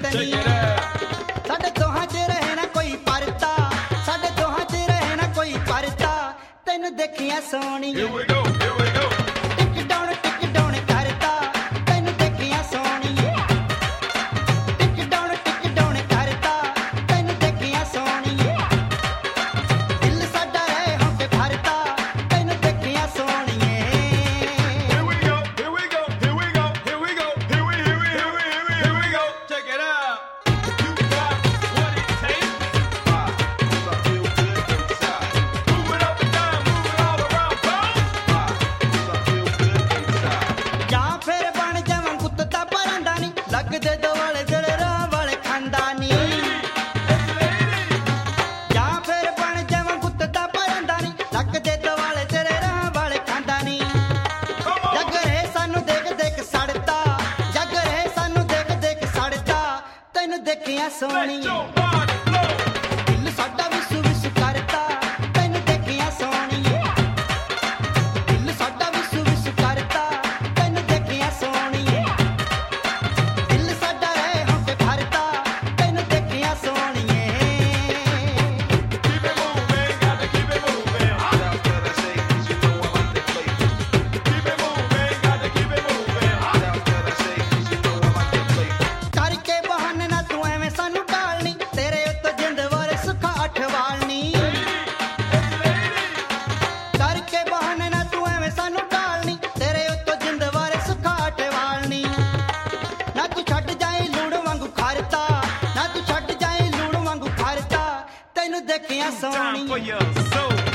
ਨੀ ਸਾਡੇ ਦੋਹਾਂ 'ਚ ਰਹੇ ਨਾ ਕੋਈ ਪਰਦਾ ਸਾਡੇ ਦੋਹਾਂ 'ਚ ਰਹੇ ਨਾ ਕੋਈ ਪਰਦਾ ਤੈਨੂੰ ਦੇਖੀਆਂ ਸੋਹਣੀਏ ਟਿਕ ਡਾਊਨ ਕਰਦਾ ਤੈਨੂੰ ਦੇਖੀਆਂ ਸੋਹਣੀਏ ਟਿਕ ਡਾਊਨ ਕਰਦਾ ਤੈਨੂੰ ਦੇਖੀਆਂ ਸੋਹਣੀਏ ਦਿਲ ਸਾਡਾ ਰਹਿ ਹੋ ਕੇ ਭਰਦਾ ਤੈਨੂੰ ਦੇਖੀਆਂ ਸੋਹਣੀਏ ਜਾਂ ਫਿਰ ਬਣ ਜਾਵਾਂ ਕੁੱਤਾ ਪਰਾਂਦਾ ਨੀ ਲੱਗਦੇ ਦੁਆਲੇ ਜਿਹੜੇ ਰਾਹ ਵਾਲੇ ਖਾਂਦਾ ਨੀ ਜਾਂ ਫਿਰ ਬਣ ਜਾਵਾਂ ਕੁੱਤਾ ਪਰਾਂਦਾ ਨੀ ਲੱਗਦੇ ਦੁਆਲੇ ਜਿਹੜੇ ਰਾਹ ਵਾਲੇ ਖਾਂਦਾ ਨੀ ਜੱਗ ਰਹੇ ਸਾਨੂੰ ਦੇਖ ਦੇਖ ਸੜਦਾ ਜੱਗ ਰਹੇ ਸਾਨੂੰ ਦੇਖ ਦੇਖ ਸੜਦਾ ਤੈਨੂੰ ਦੇਖੀਆਂ ਸੋਹਣੀਏ ਦਿਲ ਸਾਡਾ ਵਿਸੂ ਵਿਸੂ ਕਰਦਾ ਤੈਨੂੰ ਦੇਖੀਆਂ ਸੋਹਣੀਏ ਦਿਲ ਸਾਡਾ ਵਿਸੂ ਵਿਸੂ ਕਰਦਾ ਤੈਨੂੰ ਦੇਖੀਆਂ ਸੋਹਣੀਏ ਦਿਲ ਸਾਡਾ ਰਹਿ ਹੋ ਕੇ ਭਰਦਾ ਤੈਨੂੰ ਦੇਖੀਆਂ ਸੋਹਣੀਏ ਕਰਕੇ ਬਹਾਨੇ ਨਾ ਤੂੰ ਐਵੇਂ ਸਾਨੂੰ ਟਾਲਣੀ ਤੇਰੇ ਉੱਤੋਂ ਜਿੰਦ ਵਾਰੇ ਸੁੱਖਾ ਅਠਵਾਲਣੀ ਕਰਕੇ ਬਹਾਨੇ ਨਾ ਤੂੰ ਐਵੇਂ ਸਾਨੂੰ ਟਾਲਣੀ ਤੇਰੇ ਉੱਤੋਂ ਜਿੰਦ ਵਾਰੇ ਸੁੱਖਾ ਅਠਵਾਲਣੀ ਨਾ ਤੂੰ ਛੱਡ ਜਾਏ ਲੂਣ ਵਾਂਗੂ ਖਰਤਾ ਨਾ ਤੂੰ ਛੱਡ ਜਾਏ ਲੂਣ ਵਾਂਗੂ ਖਰਤਾ ਤੈਨੂੰ ਦੇਖੀਆਂ Time for ਸੋਹਣੀਏ your soul.